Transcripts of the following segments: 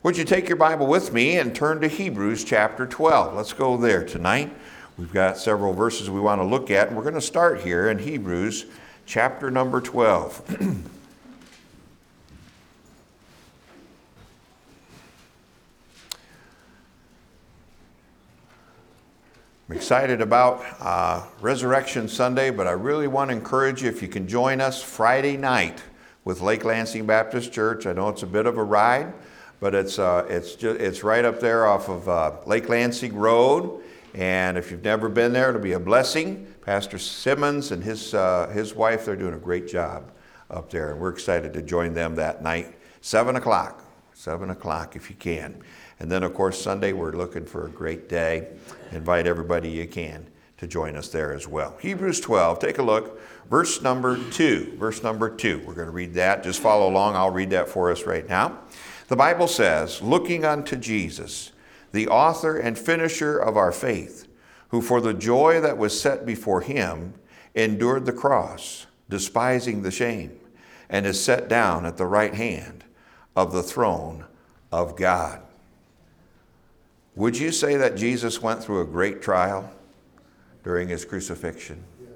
Would you take your Bible with me and turn to Hebrews chapter 12? Let's go there tonight. We've got several verses we want to look at, and we're going to start here in Hebrews chapter number 12. I'm excited about Resurrection Sunday, but I really want to encourage you if you can join us Friday night with Lake Lansing Baptist Church. I know it's a bit of a ride, but it's right up there off of Lake Lansing Road. And if you've never been there, it'll be a blessing. Pastor Simmons and his wife, they're doing a great job up there. And we're excited to join them that night, 7 o'clock if you can. And then, of course, Sunday, we're looking for a great day. Invite everybody you can to join us there as well. Hebrews 12, take a look. Verse number 2. We're going to read that. Just follow along. I'll read that for us right now. The Bible says, "Looking unto Jesus, the author and finisher of our faith, who for the joy that was set before him endured the cross, despising the shame, and is set down at the right hand of the throne of God." Would you say that Jesus went through a great trial during his crucifixion? Yes.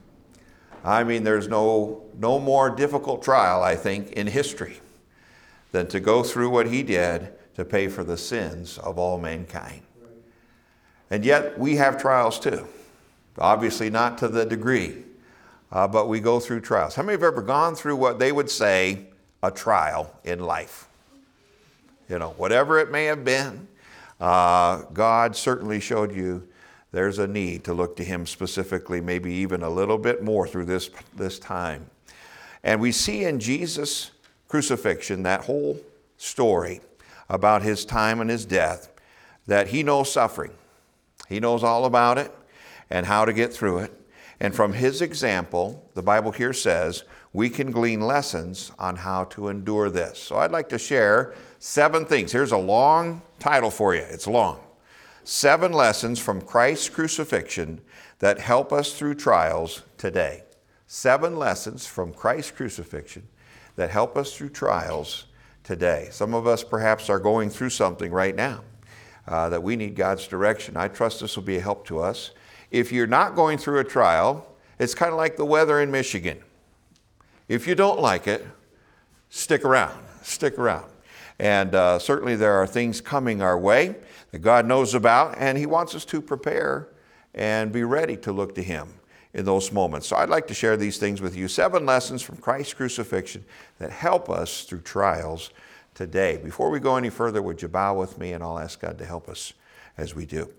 I mean, there's no more difficult trial, I think, in history than to go through what he did to pay for the sins of all mankind. Right. And yet we have trials too. Obviously not to the degree, but we go through trials. How many have ever gone through what they would say a trial in life? You know, whatever it may have been. God certainly showed you there's a need to look to him specifically, maybe even a little bit more through this time. And we see in Jesus' crucifixion, that whole story about his time and his death, that he knows suffering. He knows all about it and how to get through it. And from his example, the Bible here says, we can glean lessons on how to endure this. So I'd like to share 7 things. Here's a long title for you. It's long. 7 lessons from Christ's crucifixion that help us through trials today. 7 lessons from Christ's crucifixion that help us through trials today. Some of us perhaps are going through something right now that we need God's direction. I trust this will be a help to us. If you're not going through a trial, it's kind of like the weather in Michigan. If you don't like it, stick around. And certainly there are things coming our way that God knows about, and he wants us to prepare and be ready to look to him in those moments. So I'd like to share these things with you. 7 lessons from Christ's crucifixion that help us through trials today. Before we go any further, would you bow with me, and I'll ask God to help us as we do.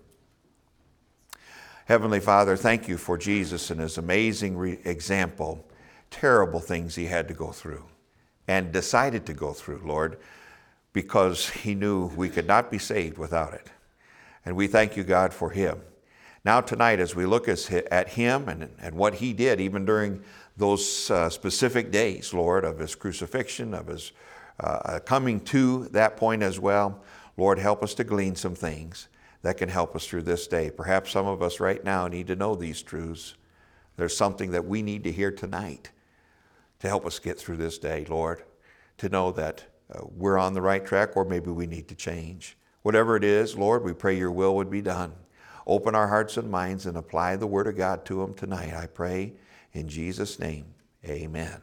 Heavenly Father, thank you for Jesus and his amazing example. Terrible things he had to go through and decided to go through, Lord, because he knew we could not be saved without it. And we thank you, God, for him. Now tonight, as we look at him and what he did, even during those specific days, Lord, of his crucifixion, of his coming to that point as well, Lord, help us to glean some things that can help us through this day. Perhaps some of us right now need to know these truths. There's something that we need to hear tonight to help us get through this day, Lord, to know that we're on the right track, or maybe we need to change. Whatever it is, Lord, we pray your will would be done. Open our hearts and minds and apply the word of God to them tonight, I pray in Jesus' name, amen.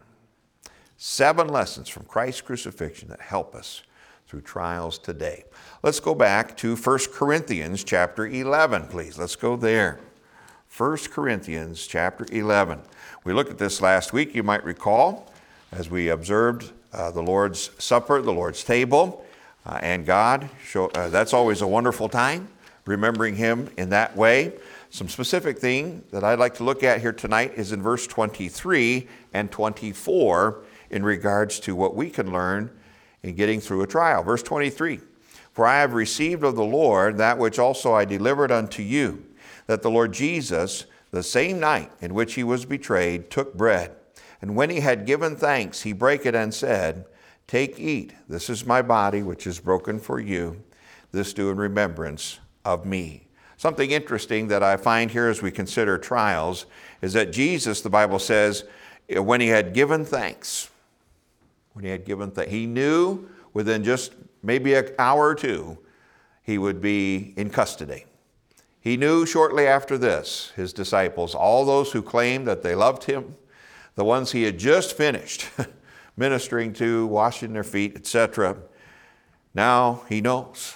7 lessons from Christ's crucifixion that help us through trials today. Let's go back to 1 Corinthians chapter 11, please. Let's go there. 1 Corinthians chapter 11. We looked at this last week, you might recall, as we observed the Lord's Supper, the Lord's table, and God. That's always a wonderful time, remembering him in that way. Some specific thing that I'd like to look at here tonight is in verse 23 and 24 in regards to what we can learn in getting through a trial. Verse 23, "For I have received of the Lord that which also I delivered unto you, that the Lord Jesus, the same night in which he was betrayed, took bread. And when he had given thanks, he brake it and said, Take, eat, this is my body, which is broken for you. This do in remembrance of me." Something interesting that I find here as we consider trials is that Jesus, the Bible says, when he had given thanks, he knew within just maybe an hour or two, he would be in custody. He knew shortly after this, his disciples, all those who claimed that they loved him, the ones he had just finished ministering to, washing their feet, etc. Now he knows.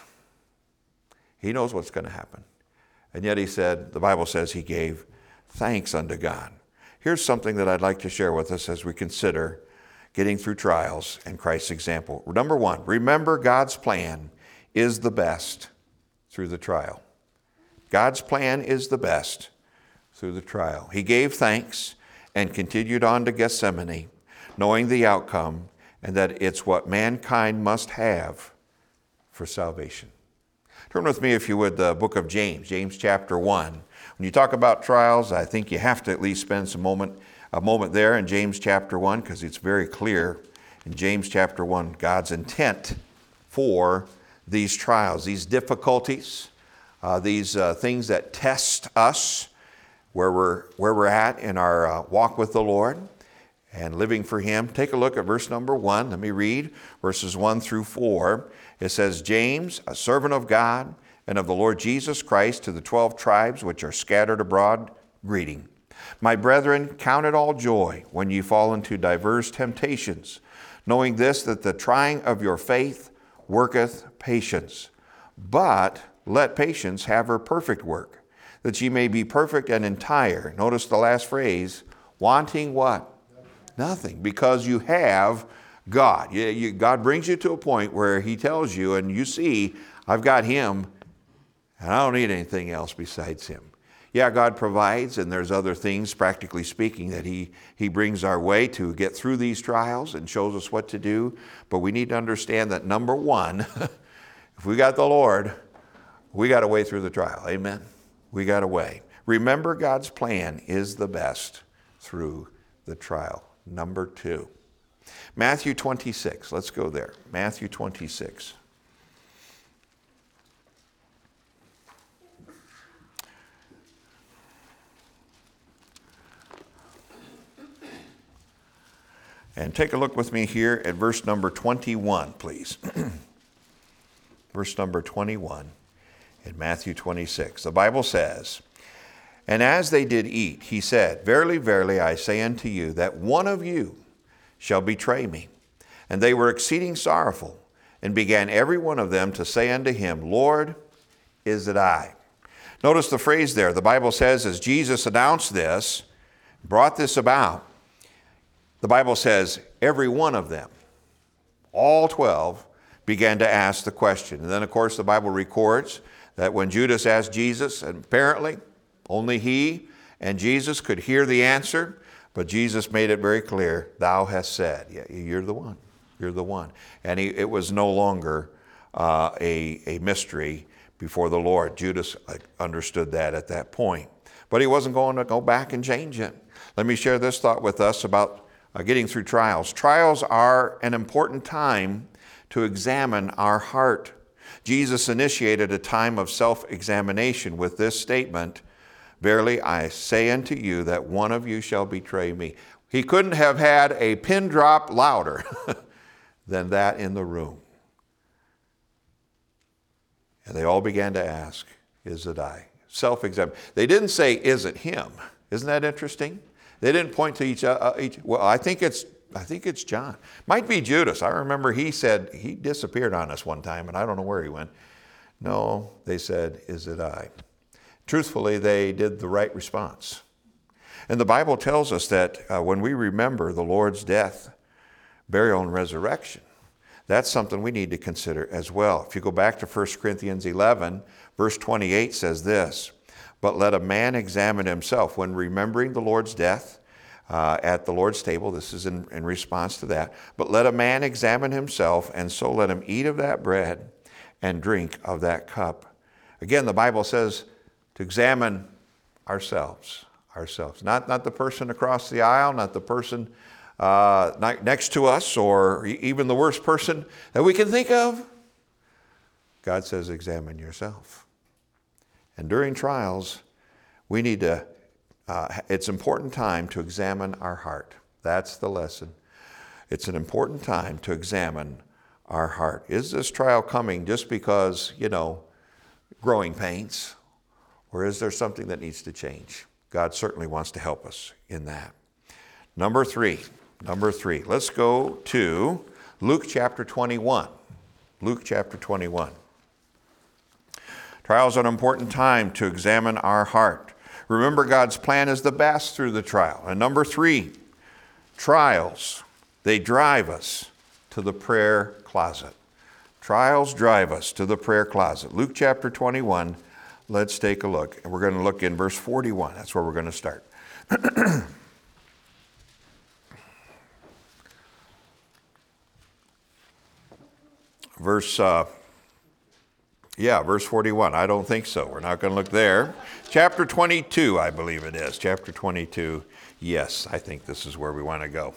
He knows what's going to happen. And yet he said, the Bible says he gave thanks unto God. Here's something that I'd like to share with us as we consider getting through trials and Christ's example. Number one, remember God's plan is the best through the trial. God's plan is the best through the trial. He gave thanks and continued on to Gethsemane, knowing the outcome and that it's what mankind must have for salvation. Turn with me, if you would, the book of James, James chapter 1. When you talk about trials, I think you have to at least spend a moment there in James chapter 1, because it's very clear in James chapter 1, God's intent for these trials, these difficulties, these things that test us, where we're at in our walk with the Lord and living for Him. Take a look at verse number 1. Let me read verses 1 through 4. It says, James, a servant of God and of the Lord Jesus Christ, to the 12 tribes which are scattered abroad, greeting. My brethren, count it all joy when ye fall into diverse temptations, knowing this, that the trying of your faith worketh patience. But let patience have her perfect work, that ye may be perfect and entire. Notice the last phrase, wanting what? Nothing, because you have God. God brings you to a point where He tells you, and you see, I've got Him, and I don't need anything else besides Him. Yeah, God provides, and there's other things, practically speaking, that He brings our way to get through these trials and shows us what to do. But we need to understand that, number one, if we got the Lord, we got a way through the trial. Amen? We got a way. Remember, God's plan is the best through the trial. Number two, Matthew 26. Let's go there. Matthew 26. And take a look with me here at verse number 21, please. Verse number 21 in Matthew 26. The Bible says, And as they did eat, he said, Verily, verily, I say unto you, that one of you shall betray me. And they were exceeding sorrowful, and began every one of them to say unto him, Lord, is it I? Notice the phrase there. The Bible says, as Jesus announced this, brought this about, the Bible says, every one of them, all 12, began to ask the question. And then, of course, the Bible records that when Judas asked Jesus, and apparently only he and Jesus could hear the answer, but Jesus made it very clear, thou hast said. Yeah, you're the one. You're the one. And it was no longer a mystery before the Lord. Judas understood that at that point. But he wasn't going to go back and change it. Let me share this thought with us about getting through trials. Trials are an important time to examine our heart. Jesus initiated a time of self-examination with this statement, Verily, I say unto you that one of you shall betray me. He couldn't have had a pin drop louder than that in the room. And they all began to ask, is it I? Self-examine. They didn't say, is it him? Isn't that interesting? They didn't point to each other. Well, I think it's John. Might be Judas. I remember he said he disappeared on us one time, and I don't know where he went. No, they said, is it I? Truthfully, they did the right response. And the Bible tells us that when we remember the Lord's death, burial, and resurrection, that's something we need to consider as well. If you go back to 1 Corinthians 11, verse 28 says this, But let a man examine himself when remembering the Lord's death at the Lord's table. This is in response to that. But let a man examine himself, and so let him eat of that bread and drink of that cup. Again, the Bible says to examine ourselves. Not the person across the aisle, not the person next to us, or even the worst person that we can think of. God says, examine yourself. And during trials, we need to, it's an important time to examine our heart. That's the lesson. It's an important time to examine our heart. Is this trial coming just because, growing pains? Or is there something that needs to change? God certainly wants to help us in that. Number three. Let's go to Luke chapter 21. Luke chapter 21. Trials are an important time to examine our heart. Remember, God's plan is the best through the trial. And number three, trials, they drive us to the prayer closet. Trials drive us to the prayer closet. Luke chapter 21, let's take a look. And we're going to look in verse 41. That's where we're going to start. Verse 41. I don't think so. We're not going to look there. Chapter 22, I believe it is. Chapter 22. Yes, I think this is where we want to go.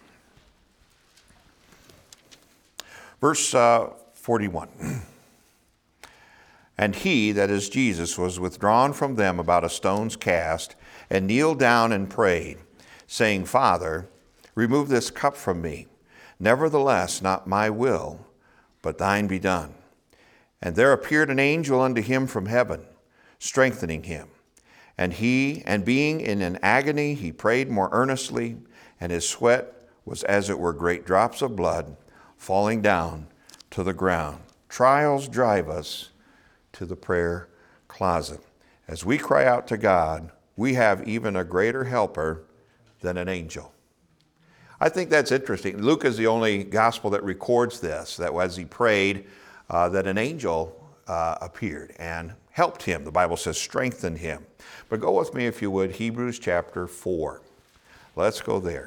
Verse 41. And he, that is Jesus, was withdrawn from them about a stone's cast, and kneeled down and prayed, saying, Father, remove this cup from me. Nevertheless, not my will, but thine be done. And there appeared an angel unto him from heaven, strengthening him. And being in an agony, he prayed more earnestly, and his sweat was as it were great drops of blood falling down to the ground. Trials drive us to the prayer closet. As we cry out to God, we have even a greater helper than an angel. I think that's interesting. Luke is the only gospel that records this, that as he prayed, that an angel appeared and helped him. The Bible says strengthened him. But go with me, if you would, Hebrews chapter 4. Let's go there.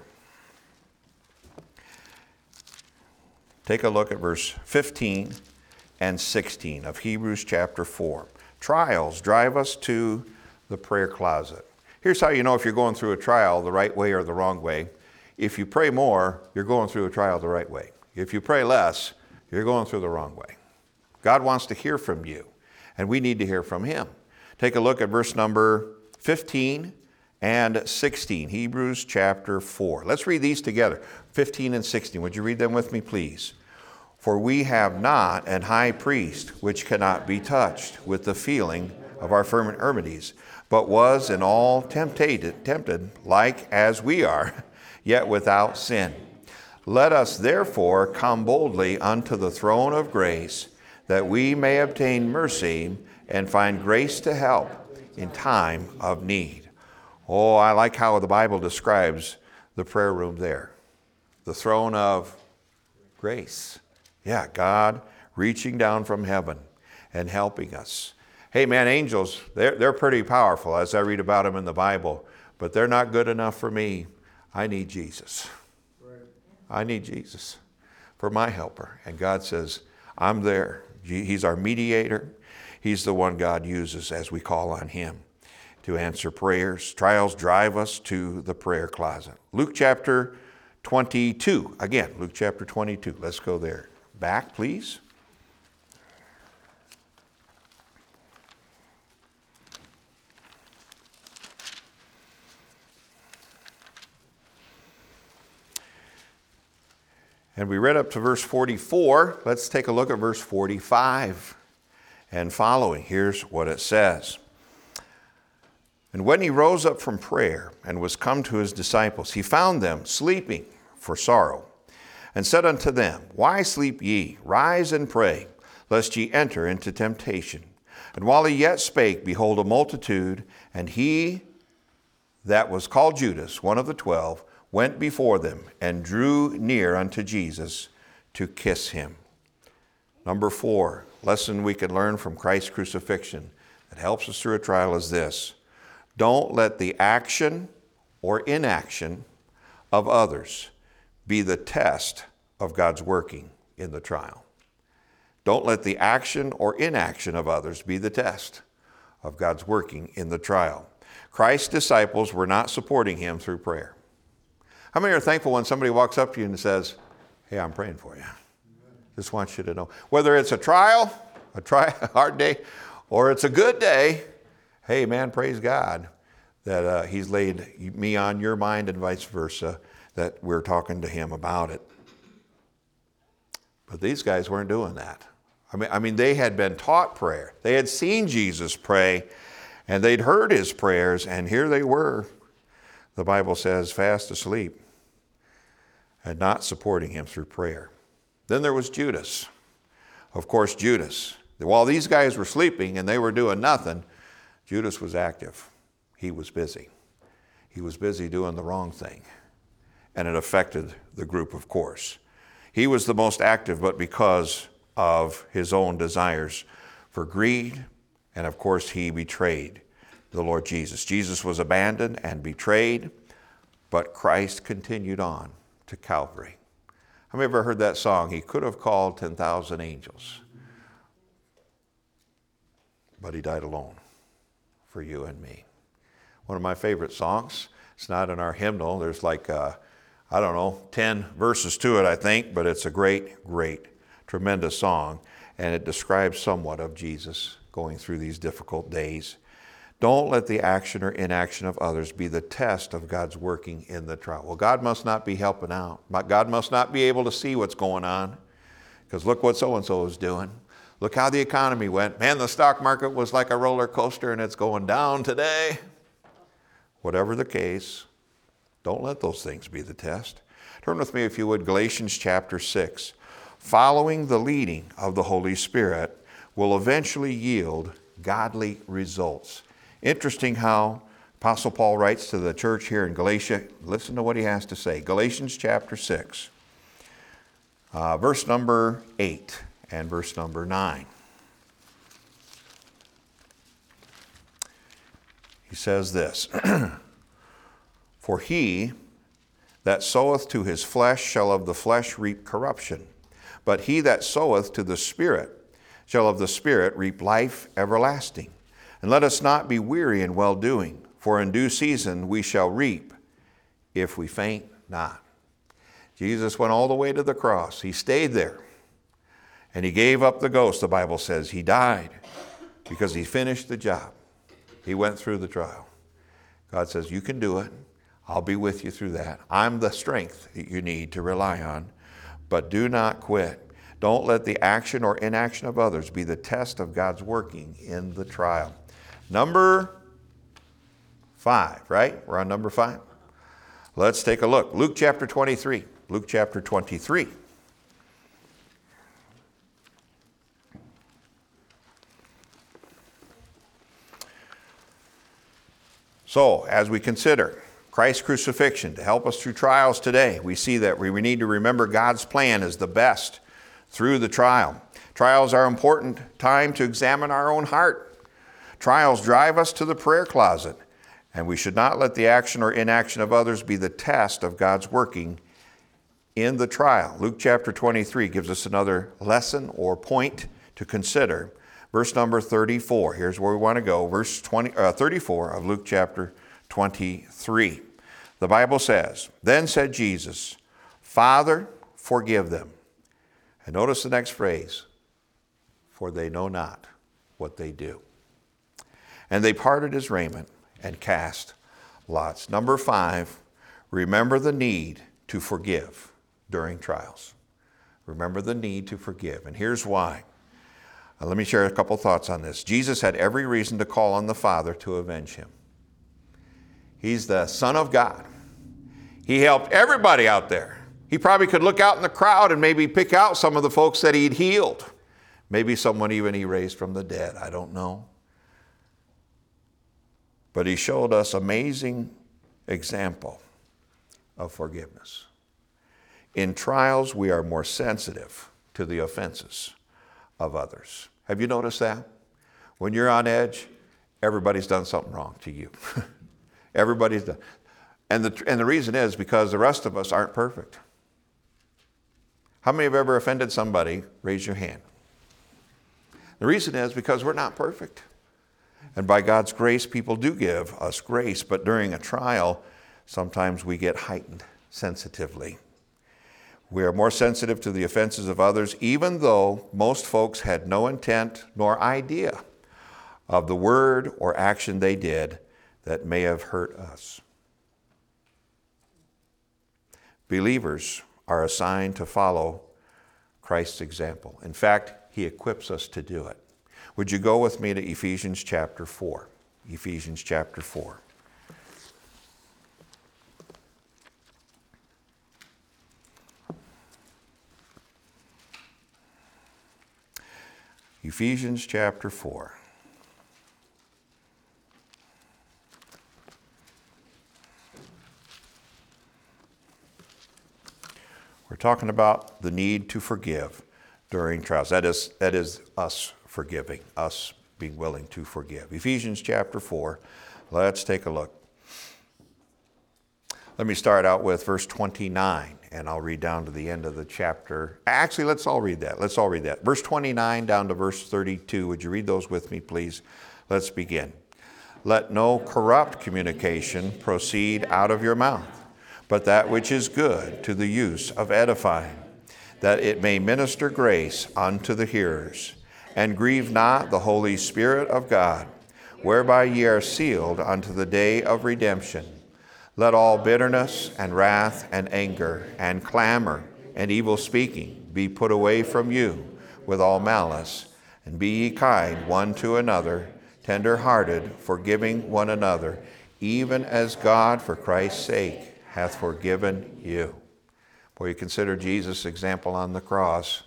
Take a look at verse 15 and 16 of Hebrews chapter 4. Trials drive us to the prayer closet. Here's how you know if you're going through a trial the right way or the wrong way. If you pray more, you're going through a trial the right way. If you pray less, you're going through the wrong way. God wants to hear from you, and we need to hear from him. Take a look at verse number 15 and 16, Hebrews chapter 4. Let's read these together, 15 and 16. Would you read them with me, please? For we have not an high priest which cannot be touched with the feeling of our infirmities, but was in all tempted like as we are, yet without sin. Let us therefore come boldly unto the throne of grace, that we may obtain mercy and find grace to help in time of need. Oh, I like how the Bible describes the prayer room there. The throne of grace. Yeah, God reaching down from heaven and helping us. Hey man, angels, they're pretty powerful as I read about them in the Bible, but they're not good enough for me. I need Jesus. I need Jesus for my helper. And God says, I'm there. He's our mediator. He's the one God uses as we call on him to answer prayers. Trials drive us to the prayer closet. Luke chapter 22. Again, Luke chapter 22. Let's go there. Back, please. And we read up to verse 44. Let's take a look at verse 45 and following. Here's what it says. And when he rose up from prayer and was come to his disciples, he found them sleeping for sorrow, and said unto them, Why sleep ye? Rise and pray, lest ye enter into temptation. And while he yet spake, behold, a multitude, and he that was called Judas, one of the 12, went before them and drew near unto Jesus to kiss him. Number 4, lesson we can learn from Christ's crucifixion that helps us through a trial is this. Don't let the action or inaction of others be the test of God's working in the trial. Don't let the action or inaction of others be the test of God's working in the trial. Christ's disciples were not supporting him through prayer. How many are thankful when somebody walks up to you and says, hey, I'm praying for you. Just want you to know. Whether it's a trial, a hard day, or it's a good day, hey, man, praise God that he's laid me on your mind and vice versa, that we're talking to him about it. But these guys weren't doing that. I mean, they had been taught prayer. They had seen Jesus pray, and they'd heard his prayers, and here they were, the Bible says, fast asleep and not supporting him through prayer. Then there was Judas. Of course, Judas. While these guys were sleeping and they were doing nothing, Judas was active. He was busy. He was busy doing the wrong thing, and it affected the group, of course. He was the most active, but because of his own desires for greed, and of course he betrayed the Lord Jesus. Jesus was abandoned and betrayed, but Christ continued on to Calvary. Have you ever heard that song? He could have called 10,000 angels, but he died alone for you and me. One of my favorite songs. It's not in our hymnal. There's like, 10 verses to it, I think, but it's a great, tremendous song, and it describes somewhat of Jesus going through these difficult days. Don't let the action or inaction of others be the test of God's working in the trial. Well, God must not be helping out. God must not be able to see what's going on, because look what so-and-so is doing. Look how the economy went. Man, the stock market was like a roller coaster, and it's going down today. Whatever the case, don't let those things be the test. Turn with me, if you would, Galatians chapter 6. Following the leading of the Holy Spirit will eventually yield godly results. Interesting how Apostle Paul writes to the church here in Galatia. Listen to what he has to say. Galatians chapter 6, verse number 8 and verse number 9. He says this, For he that soweth to his flesh shall of the flesh reap corruption, but he that soweth to the Spirit shall of the Spirit reap life everlasting. And let us not be weary in well-doing, for in due season we shall reap, if we faint not. Jesus went all the way to the cross. He stayed there, and he gave up the ghost, the Bible says. He died because he finished the job. He went through the trial. God says, you can do it. I'll be with you through that. I'm the strength that you need to rely on, but do not quit. Don't let the action or inaction of others be the test of God's working in the trial. Number 5, right? We're on number 5. Let's take a look. Luke chapter 23. Luke chapter 23. So, as we consider Christ's crucifixion to help us through trials today, we see that we need to remember God's plan is the best through the trial. Trials are an important time to examine our own heart. Trials drive us to the prayer closet, and we should not let the action or inaction of others be the test of God's working in the trial. Luke chapter 23 gives us another lesson or point to consider. Verse number 34. Here's where we want to go. Verse 34 of Luke chapter 23. The Bible says, Then said Jesus, Father, forgive them. And notice the next phrase, for they know not what they do. And they parted his raiment and cast lots. Number 5, remember the need to forgive during trials. Remember the need to forgive. And here's why. Let me share a couple thoughts on this. Jesus had every reason to call on the Father to avenge him. He's the Son of God. He helped everybody out there. He probably could look out in the crowd and maybe pick out some of the folks that he'd healed. Maybe someone even he raised from the dead. I don't know. But he showed us amazing example of forgiveness. In trials, we are more sensitive to the offenses of others. Have you noticed that? When you're on edge, everybody's done something wrong to you. Everybody's done. And the reason is because the rest of us aren't perfect. How many have ever offended somebody? Raise your hand. The reason is because we're not perfect. And by God's grace, people do give us grace, but during a trial, sometimes we get heightened sensitively. We are more sensitive to the offenses of others, even though most folks had no intent nor idea of the word or action they did that may have hurt us. Believers are assigned to follow Christ's example. In fact, he equips us to do it. Would you go with me to Ephesians chapter 4? Ephesians chapter 4. Ephesians chapter 4. We're talking about the need to forgive during trials. That is us forgiving, us being willing to forgive. Ephesians chapter 4. Let's take a look. Let me start out with verse 29, and I'll read down to the end of the chapter. Actually, let's all read that. Let's all read that. Verse 29 down to verse 32. Would you read those with me, please? Let's begin. Let no corrupt communication proceed out of your mouth, but that which is good to the use of edifying, that it may minister grace unto the hearers. And grieve not the Holy Spirit of God, whereby ye are sealed unto the day of redemption. Let all bitterness and wrath and anger and clamor and evil speaking be put away from you with all malice. And be ye kind one to another, tender-hearted, forgiving one another, even as God for Christ's sake hath forgiven you. Boy, you consider Jesus' example on the cross.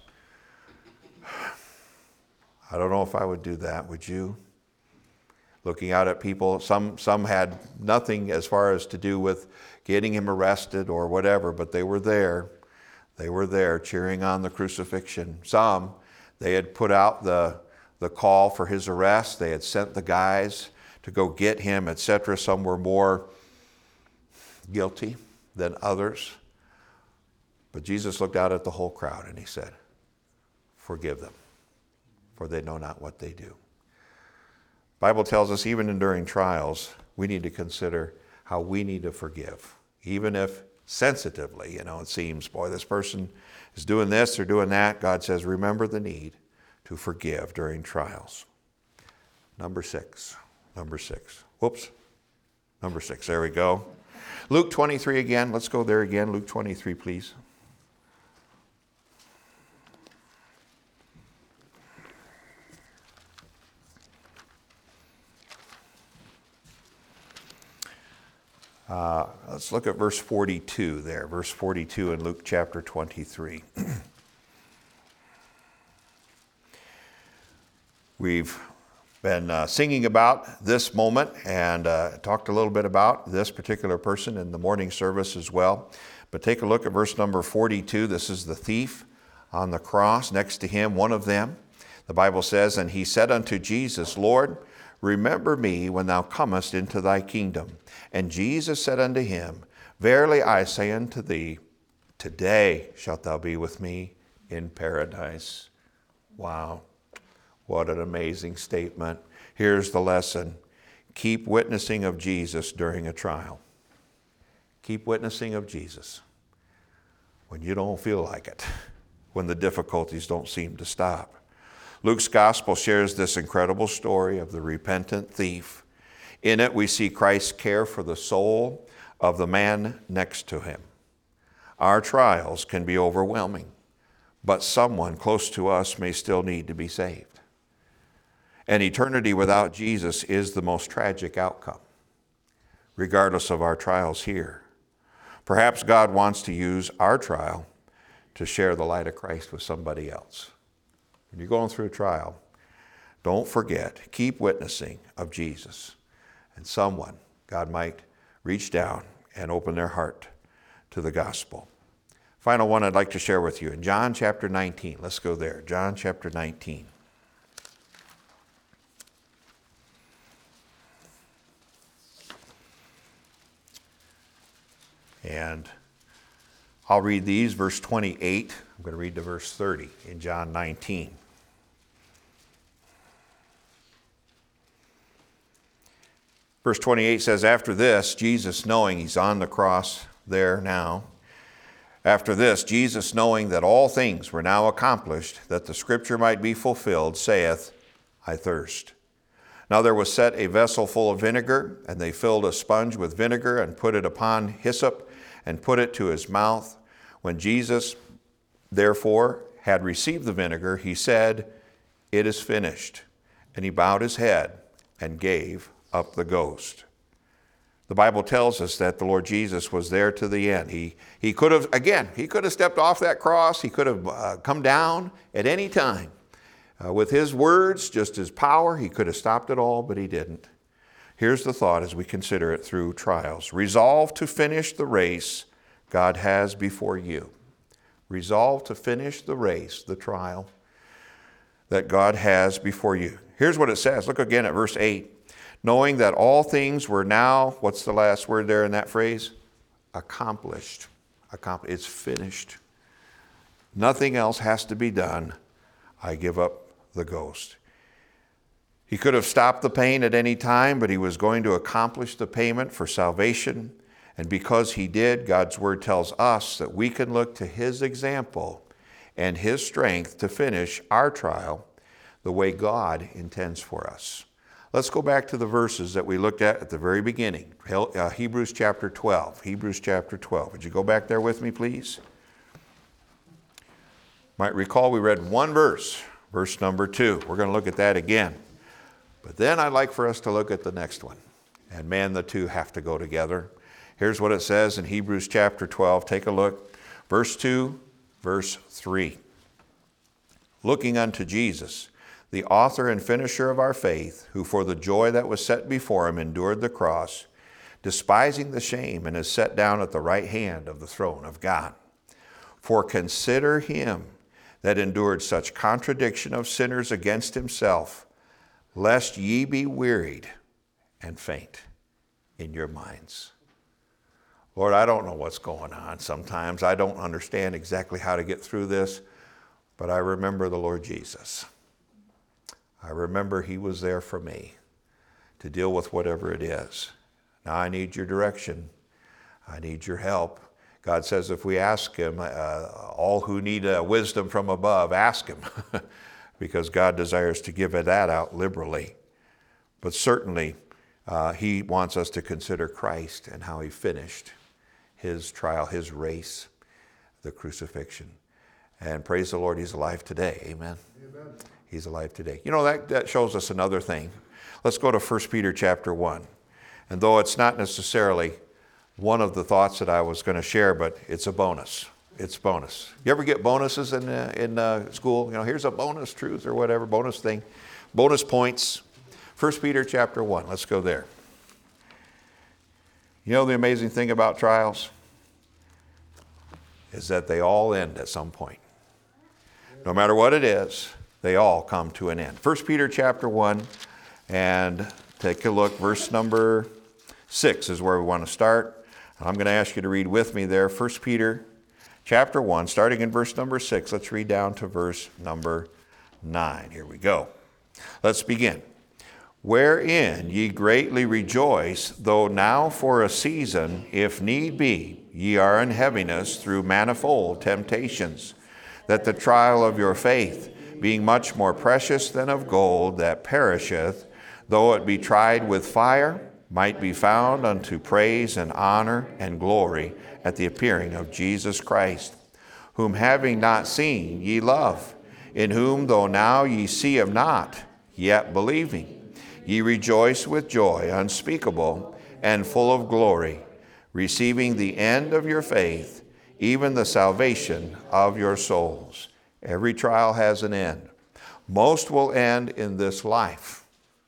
I don't know if I would do that, would you? Looking out at people, some had nothing as far as to do with getting him arrested or whatever, but they were there. They were there cheering on the crucifixion. Some, they had put out the call for his arrest. They had sent the guys to go get him, etc. Some were more guilty than others. But Jesus looked out at the whole crowd and he said, forgive them, for they know not what they do. The Bible tells us even during trials, we need to consider how we need to forgive. Even if sensitively, it seems, boy, this person is doing this or doing that. God says, remember the need to forgive during trials. Number six. Whoops. Number 6, there we go. Luke 23 again. Let's go there again. Luke 23, please. Let's look at verse 42 there. Verse 42 in Luke chapter 23. We've been singing about this moment and talked a little bit about this particular person in the morning service as well. But take a look at verse number 42. This is the thief on the cross. Next to him, one of them. The Bible says, and he said unto Jesus, Lord, remember me when thou comest into thy kingdom. And Jesus said unto him, verily I say unto thee, today shalt thou be with me in paradise. Wow, what an amazing statement. Here's the lesson. Keep witnessing of Jesus during a trial. Keep witnessing of Jesus when you don't feel like it, when the difficulties don't seem to stop. Luke's gospel shares this incredible story of the repentant thief. In it, we see Christ's care for the soul of the man next to him. Our trials can be overwhelming, but someone close to us may still need to be saved. An eternity without Jesus is the most tragic outcome, regardless of our trials here. Perhaps God wants to use our trial to share the light of Christ with somebody else. When you're going through a trial, don't forget, keep witnessing of Jesus. And someone, God might reach down and open their heart to the gospel. Final one I'd like to share with you in John chapter 19. Let's go there. John chapter 19. And I'll read these, verse 28. I'm going to read to verse 30 in John 19. Verse 28 says, after this, Jesus knowing, he's on the cross there now. After this, Jesus knowing that all things were now accomplished, that the scripture might be fulfilled, saith, I thirst. Now there was set a vessel full of vinegar, and they filled a sponge with vinegar, and put it upon hyssop, and put it to his mouth. When Jesus, therefore, had received the vinegar, he said, "It is finished." And he bowed his head and gave up the ghost. The Bible tells us that the Lord Jesus was there to the end. He could have stepped off that cross. He could have come down at any time. With his words, just his power, he could have stopped it all, but he didn't. Here's the thought as we consider it through trials. Resolve to finish the race God has before you. Resolve to finish the race, the trial that God has before you. Here's what it says. Look again at verse 8. Knowing that all things were now, what's the last word there in that phrase? Accomplished. It's finished. Nothing else has to be done. I give up the ghost. He could have stopped the pain at any time, but he was going to accomplish the payment for salvation. And because he did, God's word tells us that we can look to his example and his strength to finish our trial the way God intends for us. Let's go back to the verses that we looked at the very beginning. Hebrews chapter 12. Hebrews chapter 12. Would you go back there with me, please? Might recall we read one verse, verse number 2. We're going to look at that again. But then I'd like for us to look at the next one. And man, the two have to go together. Here's what it says in Hebrews chapter 12. Take a look. Verse 2, verse 3. Looking unto Jesus, the author and finisher of our faith, who for the joy that was set before him endured the cross, despising the shame, and is set down at the right hand of the throne of God. For consider him that endured such contradiction of sinners against himself, lest ye be wearied and faint in your minds. Lord, I don't know what's going on sometimes. I don't understand exactly how to get through this, but I remember the Lord Jesus. I remember he was there for me to deal with whatever it is. Now I need your direction. I need your help. God says if we ask him, all who need wisdom from above, ask him, because God desires to give that out liberally. But certainly, he wants us to consider Christ and how he finished his trial, his race, the crucifixion. And praise the Lord, he's alive today. Amen. Amen. He's alive today. You know, that shows us another thing. Let's go to 1 Peter chapter 1. And though it's not necessarily one of the thoughts that I was going to share, but it's a bonus. It's bonus. You ever get bonuses in school? You know, here's a bonus truth or whatever, bonus thing, bonus points. 1 Peter chapter 1. Let's go there. You know the amazing thing about trials is that they all end at some point. No matter what it is, they all come to an end. 1 Peter chapter 1, and take a look. Verse number 6 is where we want to start. I'm going to ask you to read with me there. 1 Peter chapter 1, starting in verse number 6. Let's read down to verse number 9. Here we go. Let's begin. Wherein ye greatly rejoice, though now for a season, if need be, ye are in heaviness through manifold temptations, that the trial of your faith, being much more precious than of gold that perisheth, though it be tried with fire, might be found unto praise and honor and glory at the appearing of Jesus Christ, whom having not seen ye love, in whom though now ye see him not, yet believing, ye rejoice with joy unspeakable and full of glory, receiving the end of your faith, even the salvation of your souls. Every trial has an end. Most will end in this life.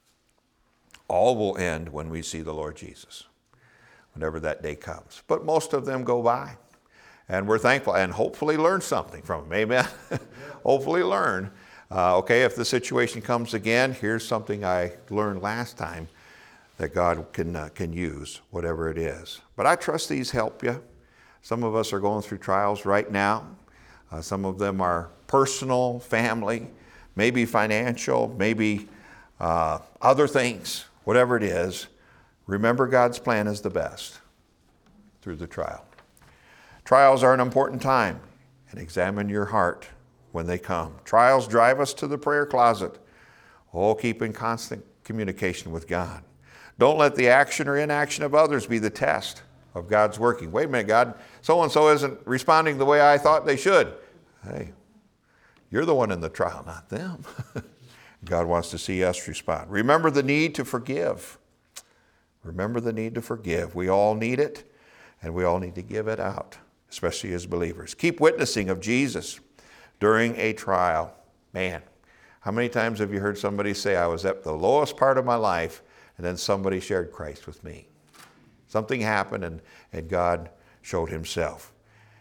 All will end when we see the Lord Jesus, whenever that day comes. But most of them go by. And we're thankful and hopefully learn something from them. Amen? Hopefully learn. Okay, if the situation comes again, here's something I learned last time that God can use, whatever it is. But I trust these help you. Some of us are going through trials right now. Some of them are personal, family, maybe financial, maybe other things, whatever it is. Remember, God's plan is the best through the trial. Trials are an important time, and examine your heart when they come. Trials drive us to the prayer closet. Oh, keep in constant communication with God. Don't let the action or inaction of others be the test of God's working. Wait a minute, God, so-and-so isn't responding the way I thought they should. Hey, You're the one in the trial, not them. God wants to see us respond. Remember the need to forgive. Remember the need to forgive. We all need it, and we all need to give it out, especially as believers. Keep witnessing of Jesus during a trial. Man, how many times have you heard somebody say, I was at the lowest part of my life, and then somebody shared Christ with me? Something happened, and God showed himself.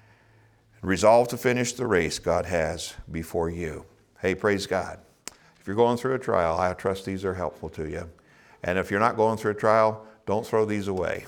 Resolve to finish the race God has before you. Hey, praise God. If you're going through a trial, I trust these are helpful to you. And if you're not going through a trial, don't throw these away.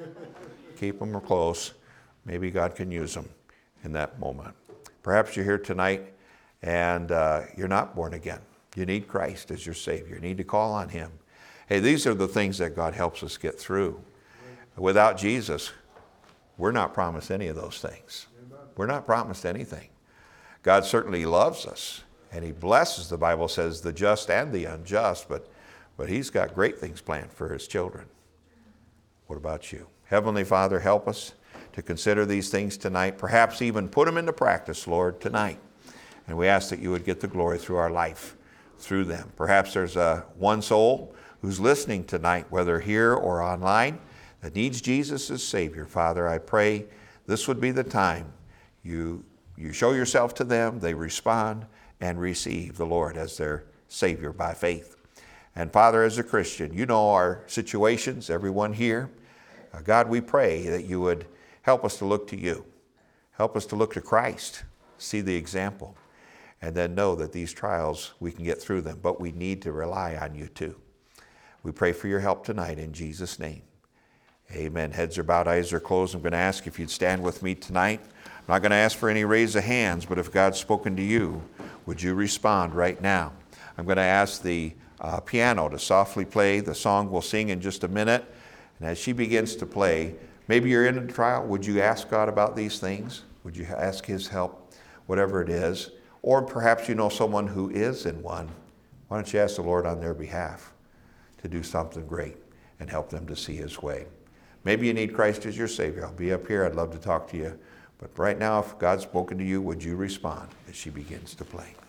Keep them close. Maybe God can use them in that moment. Perhaps you're here tonight and you're not born again. You need Christ as your Savior. You need to call on him. Hey, these are the things that God helps us get through. Without Jesus, we're not promised any of those things. We're not promised anything. God certainly loves us, and he blesses, the Bible says, the just and the unjust, but he's got great things planned for his children. What about you? Heavenly Father, help us to consider these things tonight, perhaps even put them into practice, Lord, tonight. And we ask that you would get the glory through our life, through them. Perhaps there's one soul who's listening tonight, whether here or online, that needs Jesus as Savior. Father, I pray this would be the time you show yourself to them, they respond and receive the Lord as their Savior by faith. And Father, as a Christian, you know our situations, everyone here. God, we pray that you would help us to look to you. Help us to look to Christ, see the example, and then know that these trials, we can get through them, but we need to rely on you too. We pray for your help tonight in Jesus' name. Amen. Heads are bowed, eyes are closed. I'm going to ask if you'd stand with me tonight. I'm not going to ask for any raise of hands, but if God's spoken to you, would you respond right now? I'm going to ask the piano to softly play the song we'll sing in just a minute. And as she begins to play, maybe you're in a trial. Would you ask God about these things? Would you ask his help, whatever it is? Or perhaps you know someone who is in one. Why don't you ask the Lord on their behalf to do something great and help them to see his way? Maybe you need Christ as your Savior. I'll be up here. I'd love to talk to you. But right now, if God's spoken to you, would you respond as she begins to play?